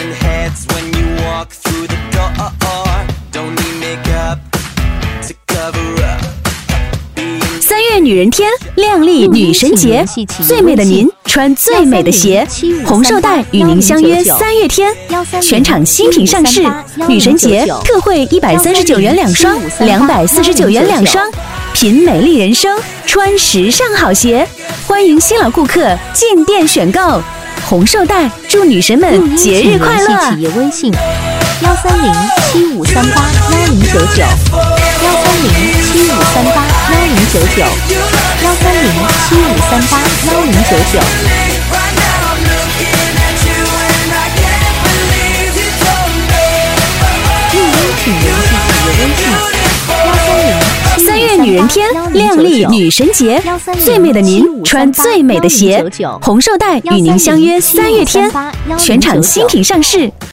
Turning heads when you walk through the door. Don't need makeup to cover up. 3月女人天，靓丽女神节，最美的您穿最美的鞋。红绶带与您相约3月天，全场新品上市，女神节特惠139元2双，249元2双，品美丽人生，穿时尚好鞋。欢迎新老顾客进店选购。红绶带祝女神们节日快乐！ 企业微信 3月女人天，靓丽女神节，最美的您穿最美的鞋。红绶带与您相约3月天，全场新品上市。